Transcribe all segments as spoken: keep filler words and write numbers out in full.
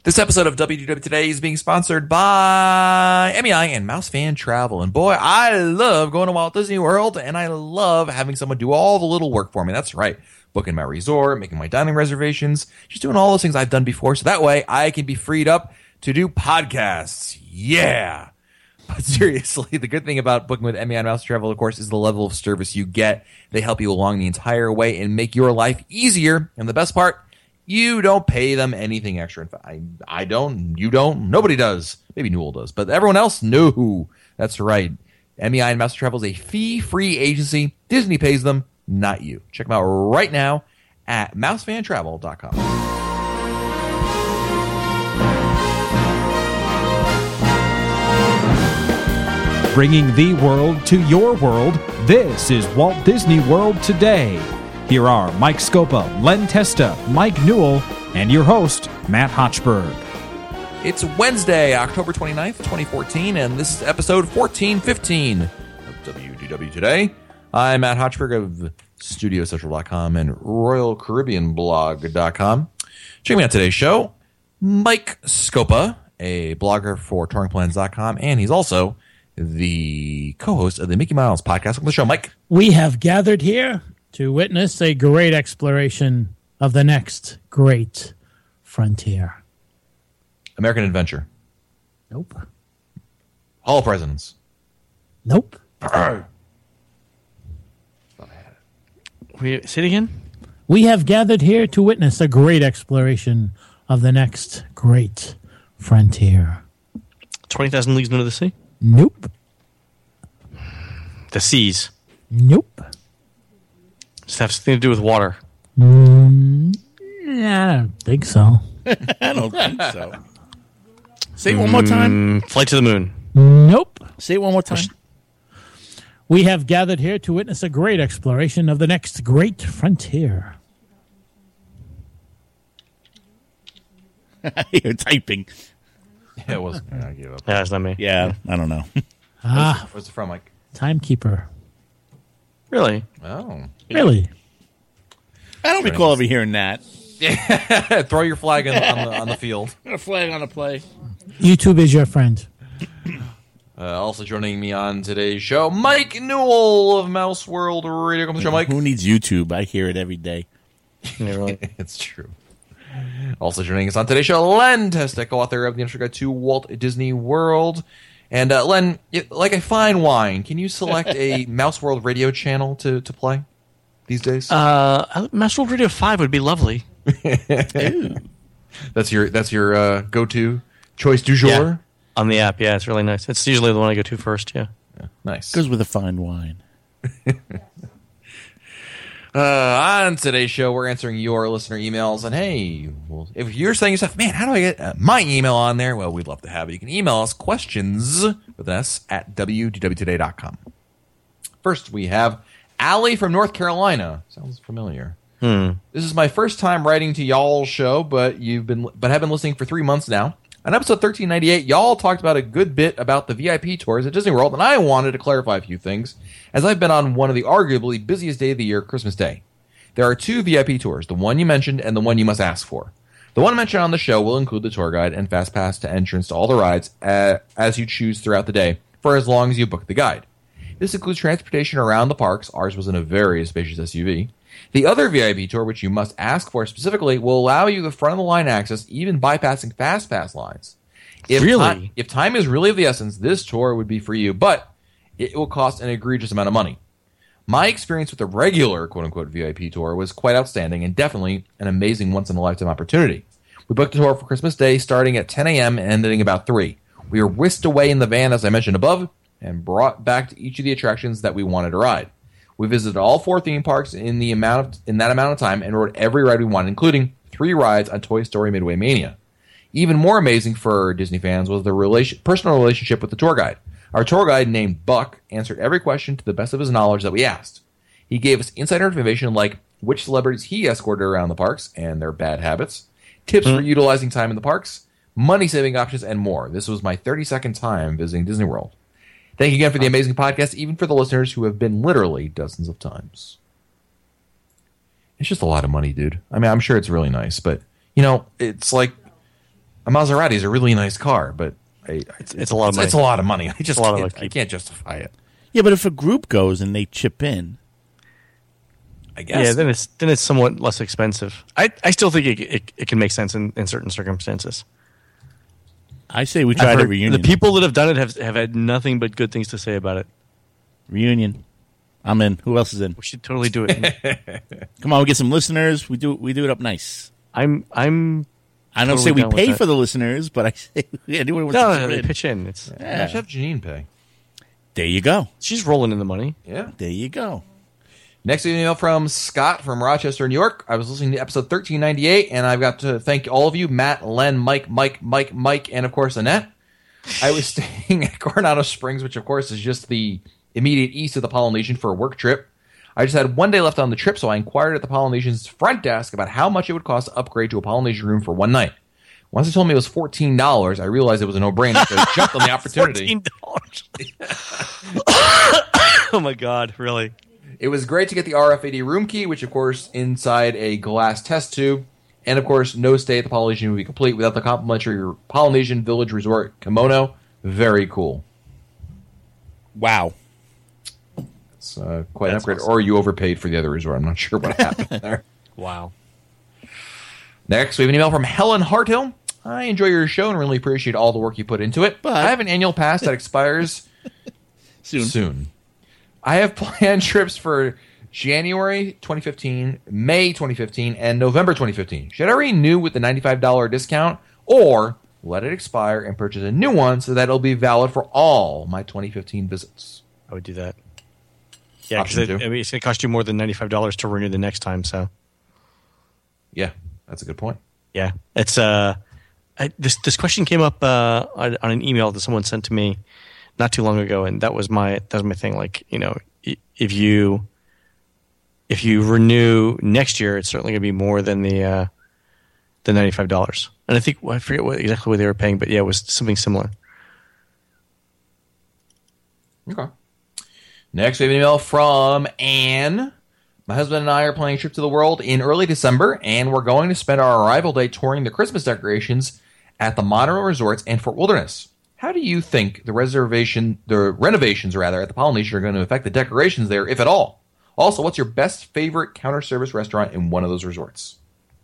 This episode of W D W Today is being sponsored by M E I and Mouse Fan Travel. And boy, I love going to Walt Disney World, and I love having someone do all the little work for me. That's right. Booking my resort, making my dining reservations, just doing all those things I've done before. So that way I can be freed up to do podcasts. Yeah. But seriously, the good thing about booking with M E I and Mouse Travel, of course, is the level of service you get. They help you along the entire way and make your life easier. And the best part, you don't pay them anything extra. In fact, I, I don't, you don't, nobody does. Maybe Newell does, but everyone else, no. That's right. M E I and Mouse Travel is a fee-free agency. Disney pays them, not you. Check them out right now at mouse fan travel dot com. Bringing the world to your world, this is Walt Disney World Today. Here are Mike Scopa, Len Testa, Mike Newell, and your host, Matt Hochberg. It's Wednesday, October twenty-ninth, twenty fourteen, and this is episode fourteen fifteen of W D W Today. I'm Matt Hochberg of studio central dot com and royal caribbean blog dot com. Check me out today's show, Mike Scopa, a blogger for touring plans dot com, and he's also the co-host of the Mickey Mouse podcast. Welcome to the show, Mike. We have gathered here to witness a great exploration of the next great frontier. American Adventure. Nope. Hall of Presidents. Nope. We, say it again? We have gathered here to witness a great exploration of the next great frontier. twenty thousand Leagues Under the Sea? Nope. The Seas. Nope. Does it have something to do with water? Mm, I don't think so. I don't think so. Say it one more time. Mm, Flight to the Moon. Nope. Say it one more time. We have gathered here to witness a great exploration of the next great frontier. You're typing. Yeah, it was. I gave up. Yeah, that's not me. Yeah, I don't know. Ah, Where's it from, Mike? Timekeeper. Really? Oh. Really? I don't recall ever hearing that. Yeah. Throw your flag on, on, the, on the field. A flag on a play. YouTube is your friend. Uh, also joining me on today's show, Mike Newell of Mouse World Radio. Come to the show, Mike. Who needs YouTube? I hear it every day. Yeah, really. It's true. Also joining us on today's show, Len Testa, co-author of the Intro Guide to Walt Disney World. And uh, Len, like a fine wine, can you select a Mouse World radio channel to, to play these days? Uh, Mouse World Radio five would be lovely. That's your that's your uh, go-to choice du jour? Yeah. On the app, yeah, it's really nice. It's usually the one I go to first, yeah. Yeah, nice. Goes with a fine wine. Uh, on today's show, we're answering your listener emails. And hey, well, if you're saying yourself, man, how do I get uh, my email on there? Well, we'd love to have it. You can email us questions with an S at w d w today dot com. First, we have Allie from North Carolina. Sounds familiar. Hmm. This is my first time writing to y'all's show, but you've been but have been listening for three months now. On episode thirteen ninety-eight, y'all talked about a good bit about the V I P tours at Disney World, and I wanted to clarify a few things, as I've been on one of the arguably busiest day of the year, Christmas Day. There are two V I P tours, the one you mentioned and the one you must ask for. The one mentioned on the show will include the tour guide and fast pass to entrance to all the rides uh, as you choose throughout the day, for as long as you book the guide. This includes transportation around the parks. Ours was in a very spacious S U V. The other V I P tour, which you must ask for specifically, will allow you the front-of-the-line access, even bypassing fast pass lines. If Really? Time, if time is really of the essence, this tour would be for you, but it will cost an egregious amount of money. My experience with the regular quote-unquote V I P tour was quite outstanding and definitely an amazing once-in-a-lifetime opportunity. We booked a tour for Christmas Day starting at ten a.m. and ending about three. We were whisked away in the van, as I mentioned above, and brought back to each of the attractions that we wanted to ride. We visited all four theme parks in the amount of, in that amount of time and rode every ride we wanted, including three rides on Toy Story Midway Mania. Even more amazing for Disney fans was the relation, personal relationship with the tour guide. Our tour guide, named Buck, answered every question to the best of his knowledge that we asked. He gave us insider information like which celebrities he escorted around the parks and their bad habits, tips mm-hmm. for utilizing time in the parks, money-saving options, and more. This was my thirty-second time visiting Disney World. Thank you again for the amazing podcast, even for the listeners who have been literally dozens of times. It's just a lot of money, dude. I mean, I'm sure it's really nice, but, you know, it's like a Maserati is a really nice car, but I, It's, it's a lot of it's, money. it's a lot of money. I just a lot of can't, money. I can't justify it. Yeah, but if a group goes and they chip in, I guess. Yeah, then it's then it's somewhat less expensive. I, I still think it, it it can make sense in, in certain circumstances. I say we I've try to heard- reunion. The people that have done it have have had nothing but good things to say about it. reunion. I'm in. Who else is in? We should totally do it. Come on, we get some listeners. We do we do it up nice. I'm I'm I don't Totally say we down with pay that. for the listeners, but I say anyone wants no, to no, chip they in. pitch in. It's Yeah, should have Janine pay. There you go. she's rolling in the money. Yeah. There you go. Next email from Scott from Rochester, New York. I was listening to episode thirteen ninety-eight, and I've got to thank all of you, Matt, Len, Mike, Mike, Mike, Mike, and of course Annette. I was staying at Coronado Springs, which of course is just the immediate east of the Polynesian, for a work trip. I just had one day left on the trip, so I inquired at the Polynesian's front desk about how much it would cost to upgrade to a Polynesian room for one night. Once they told me it was fourteen dollars, I realized it was a no-brainer, so I jumped on the opportunity. Fourteen dollars. Oh my god! Really? It was great to get the R F I D room key, which, of course, inside a glass test tube. And, of course, no stay at the Polynesian would be complete without the complimentary Polynesian Village Resort kimono. Very cool. Wow. It's uh, quite That's an upgrade. awesome. Or you overpaid for the other resort. I'm not sure what happened there. Wow. Next, we have an email from Helen Harthill. I enjoy your show and really appreciate all the work you put into it. But- I have an annual pass that expires Soon. soon. I have planned trips for January twenty fifteen, May twenty fifteen, and November twenty fifteen. Should I renew with the ninety-five dollars discount, or let it expire and purchase a new one so that it'll be valid for all my twenty fifteen visits? I would do that. Yeah, because Option it, two. I mean, it's going to cost you more than ninety-five dollars to renew the next time. So Yeah, that's a good point. yeah, it's uh, I, this this question came up uh, on, on an email that someone sent to me not too long ago, and that was my that was my thing. Like, you know, i- if you if you renew next year, it's certainly going to be more than the uh, the ninety-five dollars. And I think I forget what exactly what they were paying, but yeah, it was something similar. Okay. Next, we have an email from Anne. My husband and I are planning a trip to the world in early December, and we're going to spend our arrival day touring the Christmas decorations at the Monorail Resorts and Fort Wilderness. How do you think the reservation, the renovations rather, at the Polynesian are going to affect the decorations there, if at all? Also, what's your best favorite counter service restaurant in one of those resorts?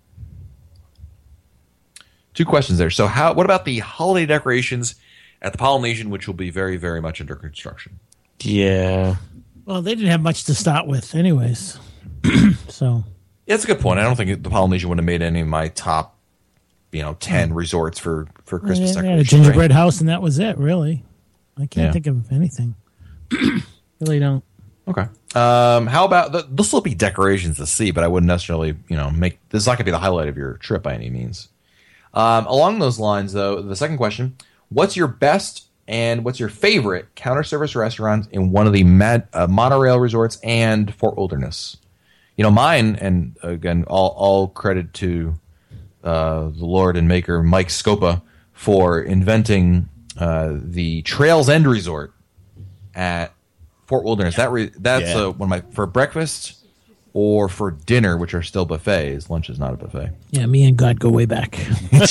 Two questions there. So, how? What about the holiday decorations at the Polynesian, which will be very, very much under construction? Yeah, Well, they didn't have much to start with, anyways. So Yeah, that's a good point. I don't think the Polynesian would have made any of my top, you know, ten resorts for, for Christmas they had a decorations. gingerbread right? house, and that was it. Really, I can't Yeah. think of anything. Really don't. Okay. Um, how about the, this will be decorations to see, but I wouldn't necessarily, you know, make this is not going to be the highlight of your trip by any means. Um, along those lines, though, the second question: what's your best and what's your favorite counter service restaurant in one of the Mad, uh, monorail resorts and Fort Wilderness? You know, mine, and again, all all credit to uh, the Lord and Maker Mike Scopa for inventing uh, the Trails End Resort at Fort Wilderness. That re- that's Yeah. uh, one of my for breakfast or for dinner, which are still buffets. Lunch is not a buffet. Yeah, me and God go way back.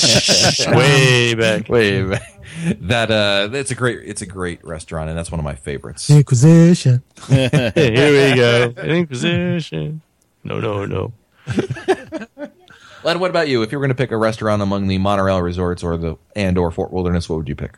way back. Wait, wait. that uh, it's a great it's a great restaurant, and that's one of my favorites. Inquisition. Here we go. Inquisition. No, no, no. Len, what about you? If you were going to pick a restaurant among the monorail resorts or the and or Fort Wilderness, what would you pick?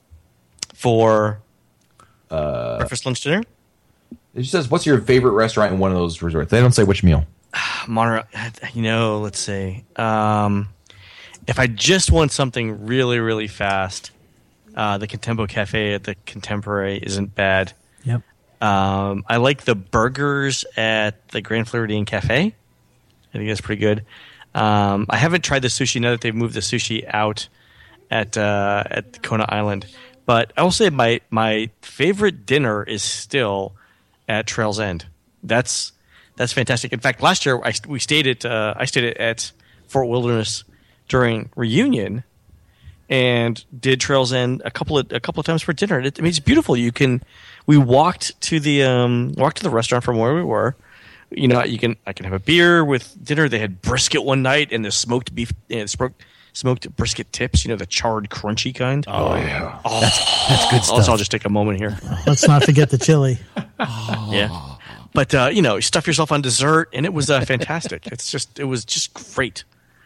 For uh, breakfast, lunch, dinner. It just says, "What's your favorite restaurant in one of those resorts?" They don't say which meal. Monorail. You know, let's see. Um, if I just want something really, really fast, uh, the Contempo Cafe at the Contemporary isn't bad. Yep. Um, I like the burgers at the Grand Floridian Cafe. I think that's pretty good. Um, I haven't tried the sushi now that they've moved the sushi out at uh, at Kona Island. But I will say my my favorite dinner is still at Trails End. That's that's fantastic. In fact, last year I, we stayed at uh, I stayed at, at Fort Wilderness during reunion and did Trails End a couple of a couple of times for dinner. It, I mean, it's beautiful. You can we walked to the um, walked to the restaurant from where we were. You know, you can I can have a beer with dinner. They had brisket one night and the smoked beef, and smoked smoked brisket tips. You know, the charred, crunchy kind. Oh, yeah. Oh, That's, that's good stuff. Also, I'll just take a moment here. Let's not forget the chili. Yeah. But, uh, you know, you stuff yourself on dessert, and it was uh, fantastic. It's just, it was just great.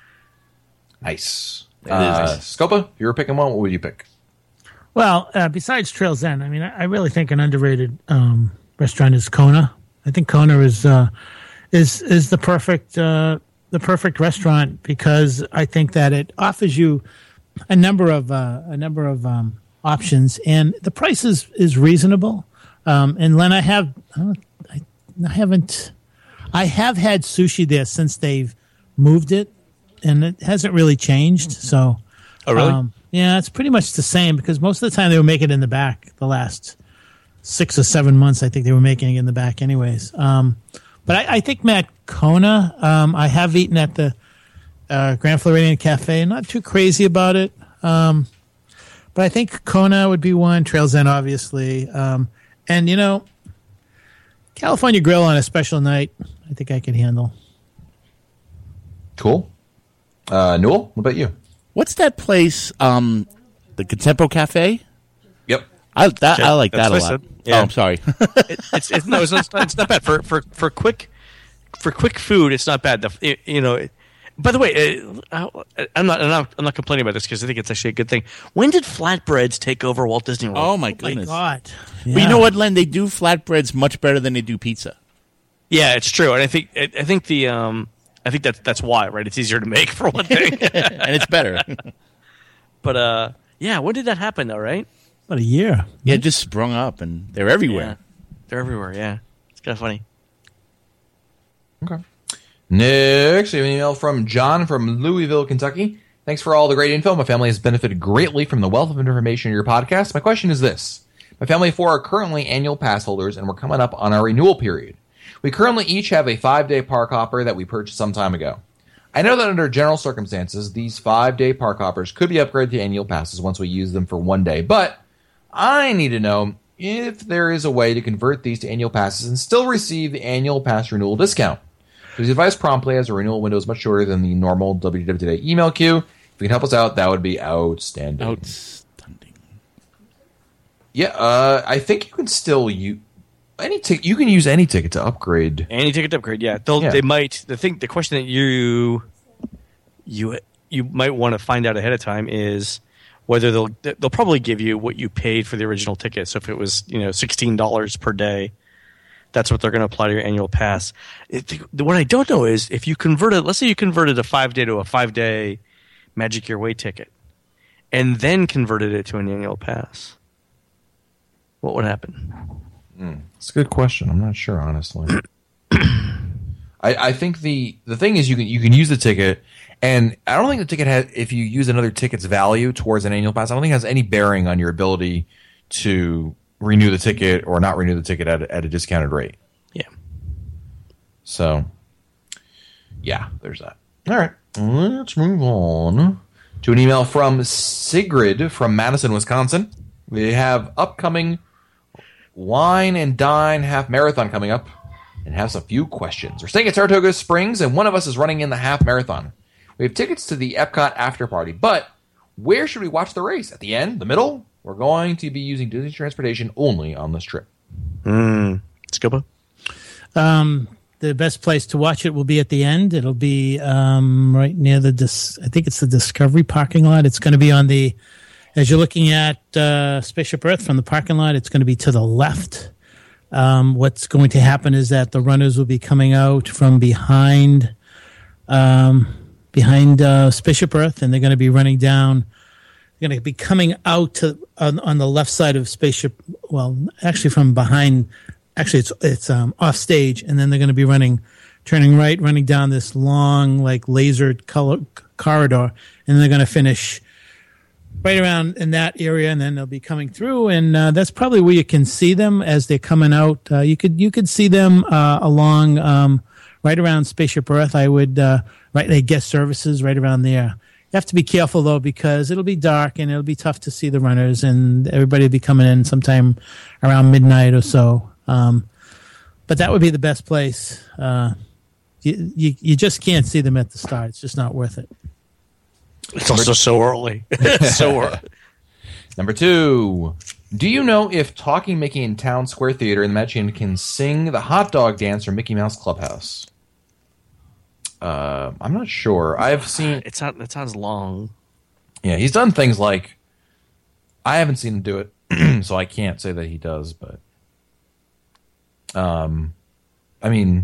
Nice. It Uh, is. Scopa, if you were picking one, what would you pick? Well, uh, besides Trail's End, I mean, I, I really think an underrated um, restaurant is Kona. I think Kona is uh, is is the perfect uh, the perfect restaurant because I think that it offers you a number of uh, a number of um, options, and the price is, is reasonable. Um, and Len, I have uh, I, I haven't I have had sushi there since they've moved it, and it hasn't really changed. So, Oh, really? um, yeah, it's pretty much the same because most of the time they were making it in the back. The last six or seven months, I think they were making it in the back, anyways. Um, but I, I think Matt Kona. Um, I have eaten at the uh, Grand Floridian Cafe. Not too crazy about it, um, but I think Kona would be one. Trail's End, obviously, um, and you know, California Grill on a special night. I think I can handle. Cool. Uh, Newell, what about you? What's that place? Um, the Contempo Cafe. Yep. I that I like That's that a what I lot. said. Yeah. Oh, I'm sorry. it, it's, it's no, it's not, it's not bad for for for quick for quick food. It's not bad. The, it, you know. It, by the way, uh, I'm not I'm not I'm not complaining about this because I think it's actually a good thing. When did flatbreads take over Walt Disney World? Oh my My goodness! God. But you know what, Len? They do flatbreads much better than they do pizza. Yeah, it's true, and I think I, I think the um I think that's that's why, right? It's easier to make for one thing, And it's better. but uh yeah, when did that happen though? Right? About a year. Yeah, it just sprung up, and they're everywhere. Yeah. They're everywhere. Yeah, it's kind of funny. Okay. Next, we have an email from John from Louisville, Kentucky. Thanks for all the great info. My family has benefited greatly from the wealth of information in your podcast. My question is this. My family of four are currently annual pass holders, and we're coming up on our renewal period. We currently each have a five-day park hopper that we purchased some time ago. I know that under general circumstances, these five-day park hoppers could be upgraded to annual passes once we use them for one day, but I need to know if there is a way to convert these to annual passes and still receive the annual pass renewal discount. Please advise promptly as a renewal window is much shorter than the normal W W W Today email queue. If you can help us out, that would be outstanding. Outstanding. Yeah, uh, I think you can still use any ticket. You can use any ticket to upgrade. Any ticket upgrade, yeah. They'll Yeah. they might the thing the question that you you you might want to find out ahead of time is whether they'll they'll probably give you what you paid for the original ticket. So if it was, you know, sixteen dollars per day, that's what they're going to apply to your annual pass. It, what I don't know is if you converted, let's say you converted a five day to a five day Magic Your Way ticket, and then converted it to an annual pass, what would happen? It's a good question. I'm not sure, honestly. I, I think the the thing is you can you can use the ticket, and I don't think the ticket has. If you use another ticket's value towards an annual pass, I don't think it has any bearing on your ability to renew the ticket or not renew the ticket at a, at a discounted rate. Yeah. So, yeah, there's that. All right, let's move on to an email from Sigrid from Madison, Wisconsin. We have upcoming Wine and Dine half marathon coming up and have some few questions. We're staying at Saratoga Springs, and one of us is running in the half marathon. We have tickets to the Epcot after party, but where should we watch the race? At the end? The middle? We're going to be using Disney transportation only on this trip. Mm. Scuba? Um, the best place to watch it will be at the end. It'll be um, right near the, Dis- I think it's the Discovery parking lot. It's going to be on the, as you're looking at uh, Spaceship Earth from the parking lot, it's going to be to the left. Um, what's going to happen is that the runners will be coming out from behind, um, behind uh, Spaceship Earth, and they're going to be running down. They're going to be coming out to on, on the left side of Spaceship. Well, actually, from behind. Actually, it's it's um, off stage, and then they're going to be running, turning right, running down this long, like lasered color corridor, and they're going to finish right around in that area, and then they'll be coming through, and uh, that's probably where you can see them as they're coming out. Uh, you could you could see them uh, along um, right around Spaceship Earth. I would uh, right they guest services right around there. You have to be careful though because it'll be dark and it'll be tough to see the runners, and everybody will be coming in sometime around midnight or so. Um, but that would be the best place. Uh, you, you you just can't see them at the start. It's just not worth it. It's also so early. so early. Number two. Do you know if Talking Mickey in Town Square Theater in the Magic Kingdom can sing the hot dog dance from Mickey Mouse Clubhouse? Uh, I'm not sure. I've seen... It's not, it sounds long. Yeah, he's done things like... I haven't seen him do it, so I can't say that he does, but... Um, I mean...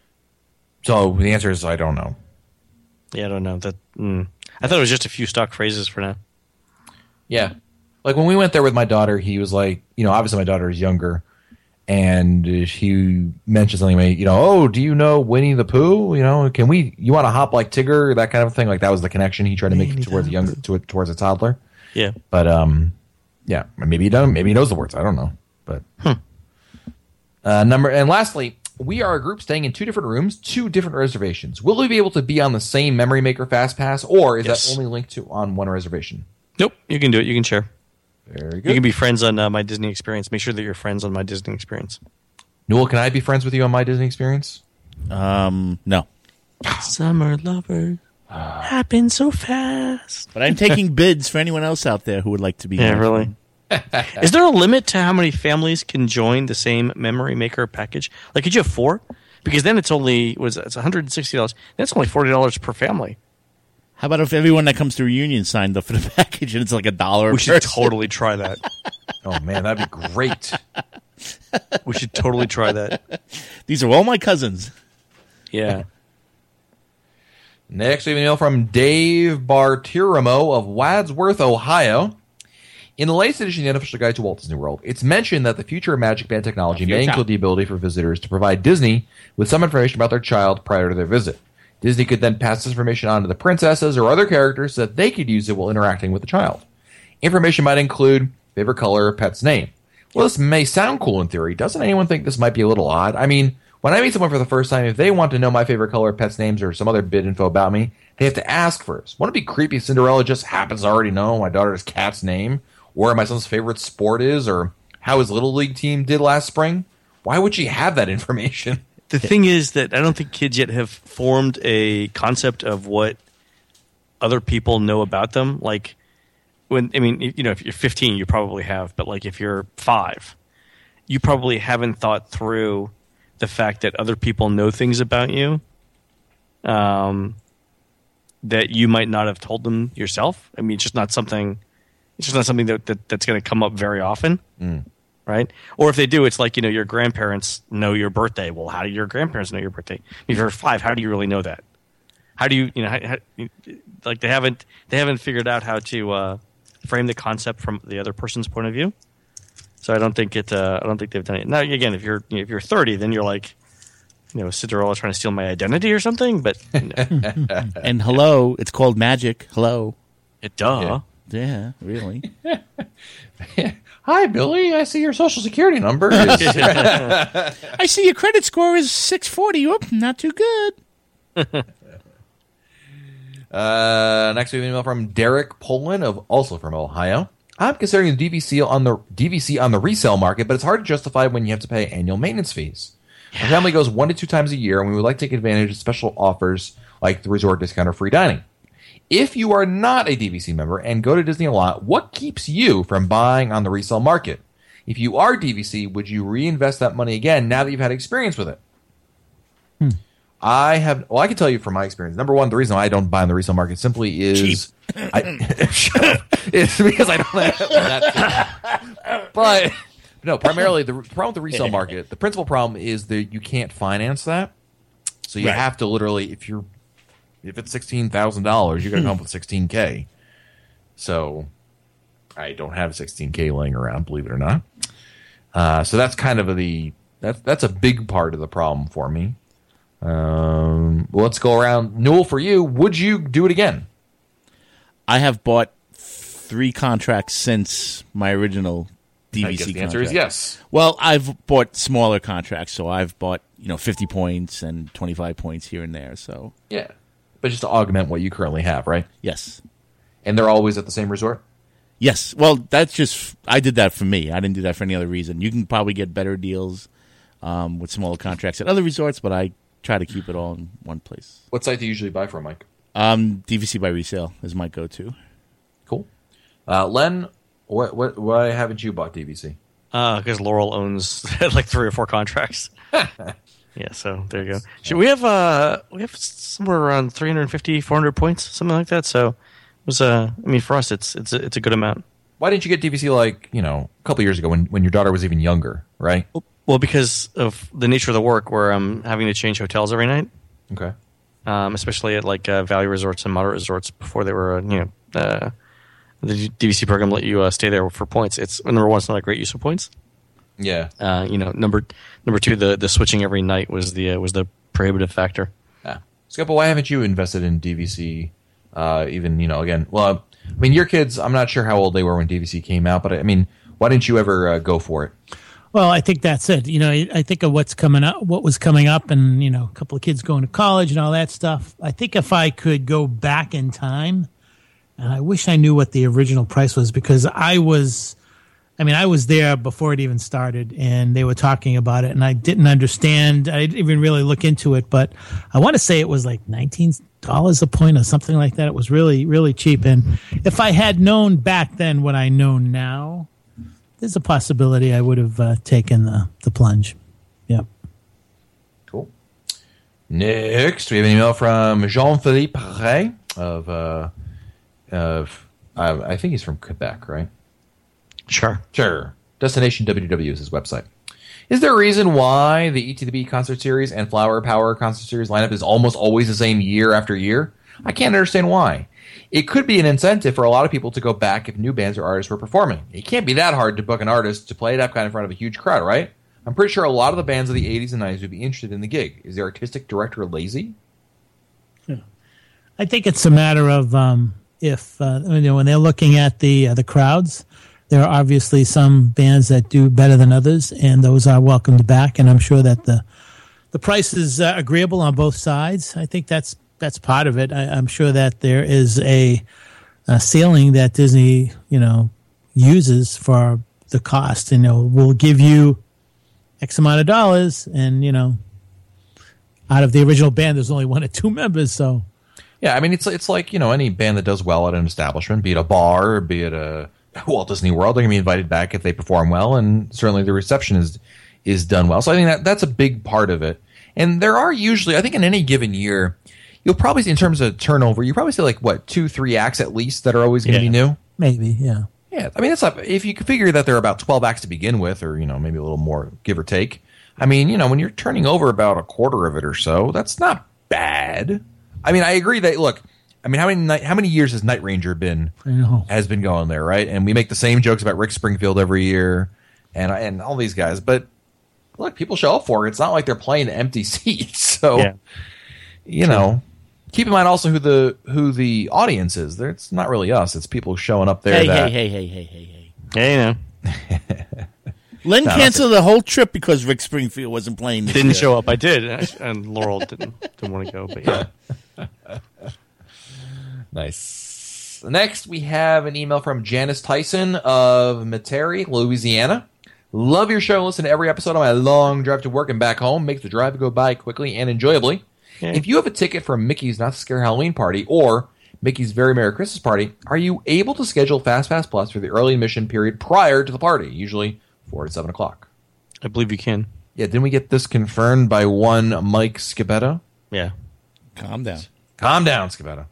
So the answer is I don't know. Yeah, I don't know. That. Mm. I thought it was just a few stock phrases for now. Yeah. Like when we went there with my daughter, he was like, you know, obviously my daughter is younger, and he mentioned something like, you know, oh, do you know Winnie the Pooh? You know, can we, you want to hop like Tigger, that kind of thing? Like that was the connection he tried to make Winnie towards a younger, to, towards a toddler. Yeah. But, um, yeah, maybe he doesn't, maybe he knows the words. I don't know. But, hmm. uh, number, and lastly, we are a group staying in two different rooms, two different reservations. Will we be able to be on the same Memory Maker Fast Pass, or is Yes. that only linked to on one reservation? Nope. You can do it. You can share. Very good. You can be friends on uh, My Disney Experience. Make sure that you're friends on My Disney Experience. Newell, can I be friends with you on My Disney Experience? Um, no. Summer lovers happen so fast. But I'm taking bids for anyone else out there who would like to be. Yeah, my really. friend. Is there a limit to how many families can join the same Memory Maker package? Like, could you have four? Because then it's only was it's one hundred sixty dollars. That's only forty dollars per family. How about if everyone that comes to reunion signed up for the package and it's like a dollar? We a should person? totally try that. Oh man, that'd be great. We should totally try that. These are all my cousins. Yeah. Next, we have an email from Dave Bartiromo of Wadsworth, Ohio. In the latest edition of the Unofficial Guide to Walt Disney World, it's mentioned that the future of Magic Band technology may include the ability for visitors to provide Disney with some information about their child prior to their visit. Disney could then pass this information on to the princesses or other characters so that they could use it while interacting with the child. Information might include favorite color or pet's name. Well, this may sound cool in theory. Doesn't anyone think this might be a little odd? I mean, when I meet someone for the first time, if they want to know my favorite color or pet's names or some other bit info about me, they have to ask first. Wouldn't it be creepy if Cinderella just happens to already know my daughter's cat's name, or my son's favorite sport is, or how his Little League team did last spring? Why would she have that information? The thing is that I don't think kids yet have formed a concept of what other people know about them. Like, when I mean, you know, if you're fifteen, you probably have, but like if you're five, you probably haven't thought through the fact that other people know things about you um, that you might not have told them yourself. I mean, it's just not something. It's just not something that, that that's going to come up very often, Mm. right? Or if they do, it's like, you know, your grandparents know your birthday. Well, how do your grandparents know your birthday? If you're five, how do you really know that? How do you, you know, how, how, like they haven't they haven't figured out how to uh, frame the concept from the other person's point of view. So I don't think it. Uh, I don't think they've done it. Now, again, if you're you know, if you're thirty, then you're like, you know, Cinderella trying to steal my identity or something. But you know, And hello, it's called magic. Hello. it duh. Yeah, really. Hi, Billy. I see your social security number is... I see your credit score is six forty. Oop, not too good. Uh, next we have an email from Derek Poland, of also from Ohio. I'm considering the D V C on the D V C on the resale market, but it's hard to justify when you have to pay annual maintenance fees. Our family goes one to two times a year, and we would like to take advantage of special offers like the resort discount or free dining. If you are not a D V C member and go to Disney a lot, what keeps you from buying on the resale market? If you are D V C, would you reinvest that money again now that you've had experience with it? Hmm. I have. Well, I can tell you from my experience. Number one, the reason I don't buy on the resale market simply is I, it's because I don't have that. But no, primarily the problem with the resale market, the principal problem is that you can't finance that. So you Right. have to literally, if you're, if it's sixteen thousand dollars, you're going to come up with sixteen k. So I don't have sixteen k laying around, believe it or not. Uh, so that's kind of the that's that's a big part of the problem for me. Um, well, let's go around. Newell, for you, would you do it again? I have bought three contracts since my original D V C I guess the contract. answer is yes. Well, I've bought smaller contracts, so I've bought you know fifty points and twenty-five points here and there. So Yeah, but just to augment what you currently have, right? yes, And they're always at the same resort. yes. Well, that's just I did that for me. I didn't do that for any other reason. You can probably get better deals um, with smaller contracts at other resorts, but I try to keep it all in one place. What site do you usually buy from, Mike? Um, D V C by resale is my go-to. Cool. Uh, Len, what, what, why haven't you bought D V C? Because uh, Laurel owns like three or four contracts. Yeah, so there you go. Should we have uh we have somewhere around three hundred fifty, four hundred points, something like that. So it was uh I mean for us it's it's a, it's a good amount. Why didn't you get D V C like, you know, a couple years ago when, when your daughter was even younger, right? Well, because of the nature of the work where I'm having to change hotels every night. Okay. Um, especially at like uh, value resorts and moderate resorts before they were, uh, you know, uh, the D V C program let you uh, stay there for points. It's number one, it's not a great use of points. Yeah. Uh, you know, number number two, the, the switching every night was the uh, was the prohibitive factor. Yeah. Scopa, why haven't you invested in D V C? Uh, even you know, again, well, I mean, your kids. I'm not sure how old they were when D V C came out, but I mean, why didn't you ever uh, go for it? Well, I think that's it. You know, I, I think of what's coming up, what was coming up, and you know, a couple of kids going to college and all that stuff. I think if I could go back in time, and I wish I knew what the original price was because I was. I mean, I was there before it even started, and they were talking about it, and I didn't understand. I didn't even really look into it, but I want to say it was like nineteen dollars a point or something like that. It was really, really cheap. And if I had known back then what I know now, there's a possibility I would have uh, taken the, the plunge. Yep. Cool. Next, we have an email from Jean-Philippe Ray of, uh, of uh, I think he's from Quebec, right? Sure. Sure. Destination W W is his website. Is there a reason why the E T the B concert series and Flower Power concert series lineup is almost always the same year after year? I can't understand why. It could be an incentive for a lot of people to go back if new bands or artists were performing. It can't be that hard to book an artist to play it up kind of in front of a huge crowd, right? I'm pretty sure a lot of the bands of the eighties and nineties would be interested in the gig. Is the artistic director lazy? Yeah. I think it's a matter of um, if uh, you know when they're looking at the uh, the crowds. There are obviously some bands that do better than others, and those are welcomed back. And I'm sure that the the price is uh, agreeable on both sides. I think that's that's part of it. I, I'm sure that there is a, a ceiling that Disney, you know, uses for the cost. You know, we'll give you X amount of dollars, and you know, out of the original band, there's only one or two members, so. Yeah, I mean, it's it's like, you know, any band that does well at an establishment, be it a bar, or be it a Walt Disney World, they're going to be invited back if they perform well, and certainly the reception is is done well. So I think that that's a big part of it. And there are usually, I think in any given year, you'll probably see, in terms of turnover, you probably see like, what, two, three acts at least that are always going to Yeah. be new? Maybe, yeah. Yeah, I mean, it's not, if you could figure that there are about twelve acts to begin with, or, you know, maybe a little more, give or take. I mean, you know, when you're turning over about a quarter of it or so, that's not bad. I mean, I agree that, look, I mean, how many night, how many years has Night Ranger been I know. has been going there, right? And we make the same jokes about Rick Springfield every year, and and all these guys. But look, people show up for it. It's not like they're playing empty seats. So, Yeah. you know, keep in mind also who the who the audience is. There, it's not really us. It's people showing up there. Hey, that, hey, hey, hey, hey, hey, hey. Yeah, you know. Len No, canceled the whole trip because Rick Springfield wasn't playing this Didn't year. show up. I did, and Laurel didn't didn't want to go. But yeah. Nice. Next, we have an email from Janice Tyson of Metairie, Louisiana. Love your show. Listen to every episode on my long drive to work and back home. Makes the drive go by quickly and enjoyably. Yeah. If you have a ticket for Mickey's Not to Scare Halloween Party or Mickey's Very Merry Christmas Party, are you able to schedule FastPass Plus for the early admission period prior to the party, usually four to seven o'clock? I believe you can. Yeah, didn't we get this confirmed by one Mike Scabetta? Yeah. Calm down. Calm down, Scabetta.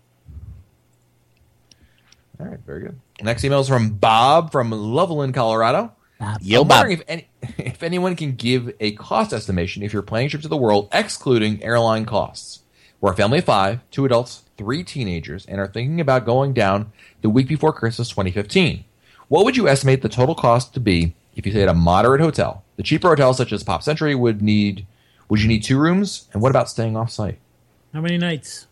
All right, very good. Next email is from Bob from Loveland, Colorado. Yo, I'm Bob. wondering if any, if anyone can give a cost estimation if you're planning a trip to the world, excluding airline costs. We're a family of five, two adults, three teenagers, and are thinking about going down the week before Christmas twenty fifteen. What would you estimate the total cost to be if you stay at a moderate hotel? The cheaper hotels, such as Pop Century, would need would you need two rooms? And what about staying off site? How many nights?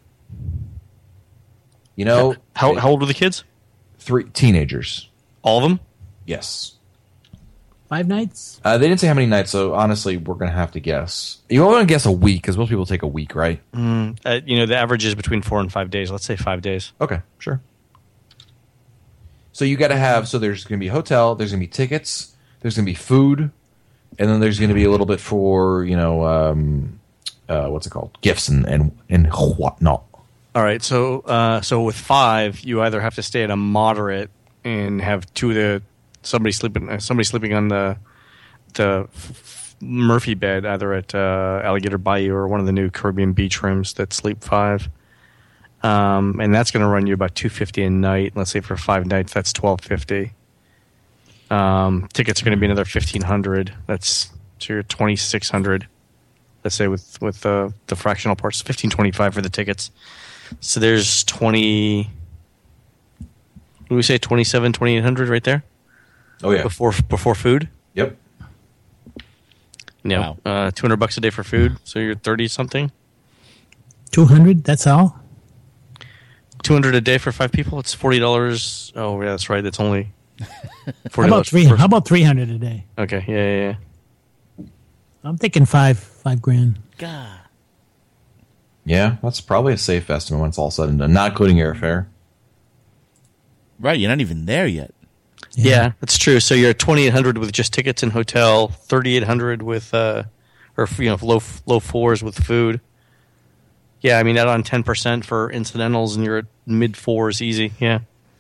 You know, How how old were the kids? three teenagers. All of them? Yes. Five nights? Uh, they didn't say how many nights, so honestly, we're going to have to guess. You want to guess a week, because most people take a week, right? Mm, uh, you know, the average is between four and five days. Let's say five days. Okay, sure. So you got to have, so there's going to be a hotel, there's going to be tickets, there's going to be food, and then there's going to be a little bit for, you know, um, uh, what's it called? Gifts and, and, and whatnot. All right, so uh, so with five, you either have to stay at a moderate and have two of the somebody sleeping uh, somebody sleeping on the the f- Murphy bed, either at uh, Alligator Bayou or one of the new Caribbean beach rooms that sleep five, um, and that's going to run you about two fifty a night. Let's say for five nights, that's twelve fifty. Um, tickets are going to be another fifteen hundred. That's so you're twenty six hundred. Let's say with with uh, the fractional parts, fifteen twenty five for the tickets. So there's twenty. What do we say? twenty-seven, twenty-eight hundred right there. Oh yeah. Before before food. Yep. No. Wow. Uh, two hundred bucks a day for food. So you're thirty something. Two hundred. That's all. Two hundred a day for five people. It's forty dollars. Oh yeah, that's right. It's only How forty about dollars. three? How about three hundred a day? Okay. Yeah, yeah, yeah. I'm thinking five, five grand. God. Yeah, that's probably a safe estimate when it's all said and done, not including airfare. Right, you're not even there yet. Yeah, that's true. So you're at twenty-eight hundred with just tickets and hotel, thirty-eight hundred with, uh, or you know, low low fours with food. Yeah, I mean, add on ten percent for incidentals, and you're at mid fours easy. Yeah,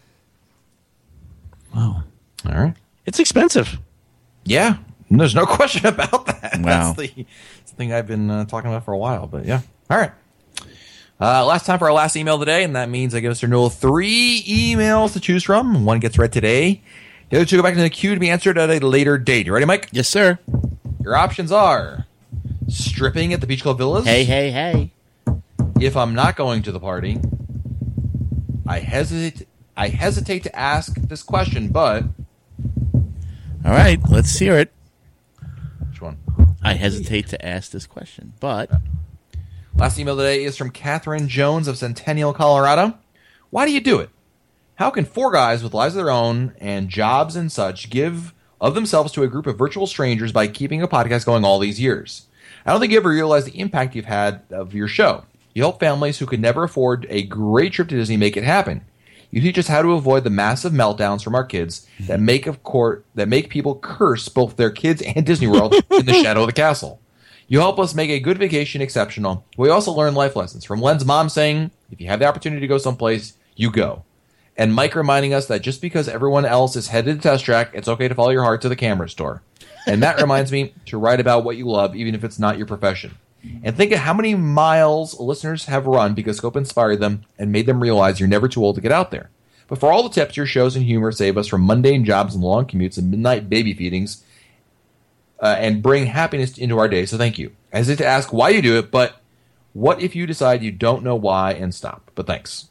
Wow. All right. it's expensive. Yeah, there's no question about that. Wow. That's the, that's the thing I've been uh, talking about for a while. But yeah, all right. Uh, last time for our last email today, and that means I give Mister Newell three emails to choose from. One gets read today. The other two go back to the queue to be answered at a later date. You ready, Mike? Yes, sir. Your options are stripping at the Beach Club Villas. Hey, hey, hey. If I'm not going to the party, I hesitate. I hesitate to ask this question, but All right, let's hear it. which one? I hesitate to ask this question, but Last email today is from Catherine Jones of Centennial, Colorado. Why do you do it? How can four guys with lives of their own and jobs and such give of themselves to a group of virtual strangers by keeping a podcast going all these years? I don't think you ever realize the impact you've had of your show. You help families who could never afford a great trip to Disney make it happen. You teach us how to avoid the massive meltdowns from our kids that make of court that make people curse both their kids and Disney World in the shadow of the castle. You help us make a good vacation exceptional. We also learn life lessons from Len's mom saying, if you have the opportunity to go someplace, you go. And Mike reminding us that just because everyone else is headed to Test Track, it's okay to follow your heart to the camera store. And that reminds me to write about what you love, even if it's not your profession. And think of how many miles listeners have run because Scope inspired them and made them realize you're never too old to get out there. But for all the tips, your shows and humor save us from mundane jobs and long commutes and midnight baby feedings uh, and bring happiness into our day. So thank you. I hesitate to ask why you do it, but what if you decide you don't know why and stop? But thanks.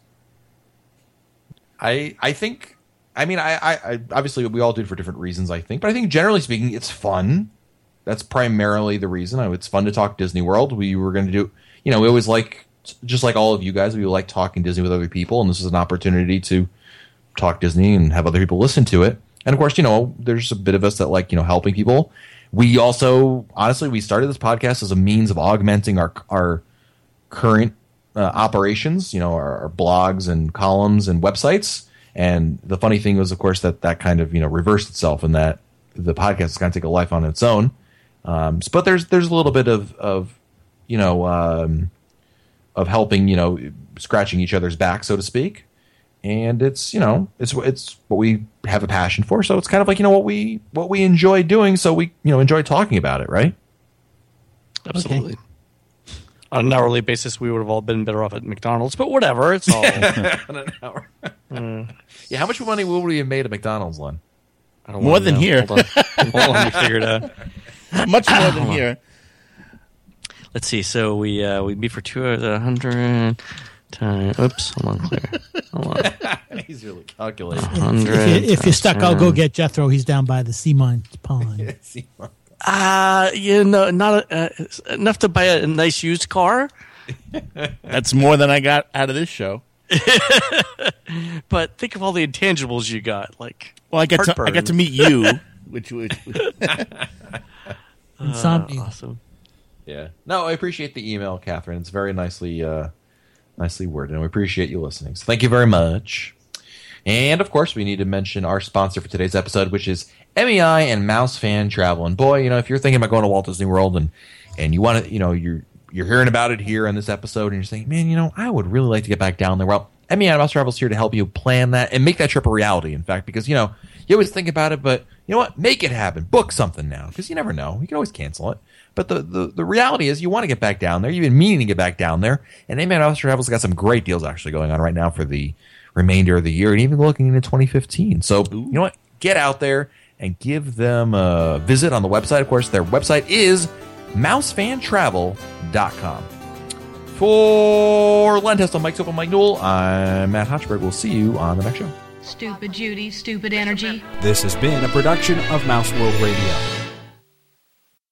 I I think, I mean, I, I, I obviously we all do it for different reasons, I think. But I think generally speaking, it's fun. That's primarily the reason. It's fun to talk Disney World. We were going to do, you know, we always like, just like all of you guys, we like talking Disney with other people. And this is an opportunity to talk Disney and have other people listen to it. And of course, you know, there's a bit of us that like, you know, helping people. We also, honestly, we started this podcast as a means of augmenting our our current uh, operations, you know, our, our blogs and columns and websites. And the funny thing was, of course, that that kind of, you know, reversed itself and that the podcast is going to take a life on its own. Um, but there's there's a little bit of, of you know, um, of helping, you know, scratching each other's back, so to speak. And it's, you know, it's it's what we have a passion for. So it's kind of like, you know, what we what we enjoy doing. So we, you know, enjoy talking about it, right? Absolutely. Okay. On an hourly basis, we would have all been better off at McDonald's, but whatever. It's all on an hour. mm. Yeah, how much money would we have made at McDonald's, Len? I don't more than know. here. Hold on. Hold on, let me figure it out. Much more than here. Let's see. So we uh, we beat for two hundred times. Oops, hold on, clear. Hold on. He's really calculating. If, if, you, if you're stuck, I'll go get Jethro. He's down by the Seamont Pond. Uh, you know, not uh, enough to buy a, a nice used car. That's more than I got out of this show. But think of all the intangibles you got. Like, well, I got to I got to meet you, which was Insomnia. Uh, awesome. Yeah. No, I appreciate the email, Catherine. It's very nicely, uh, nicely worded, and we appreciate you listening. So thank you very much. And of course, we need to mention our sponsor for today's episode, which is M E I and Mouse Fan Travel. And boy, you know, if you're thinking about going to Walt Disney World and and you want to, you know, you're you're hearing about it here in this episode, and you're saying, man, you know, I would really like to get back down there. Well, M E I Mouse Travel is here to help you plan that and make that trip a reality, in fact, because, you know, you always think about it, but you know what? Make it happen. Book something now, because you never know. You can always cancel it. But the, the, the reality is you want to get back down there. You've been meaning to get back down there. And M E I Mouse Travel's got some great deals actually going on right now for the remainder of the year and even looking into twenty fifteen. So, Ooh. you know what? Get out there and give them a visit on the website. Of course, their website is mouse fan travel dot com. For Len Testa, Mike Scopa, Mike Newell, I'm Matt Hochberg. We'll see you on the next show. Stupid Judy, stupid energy. This has been a production of Mouse World Radio.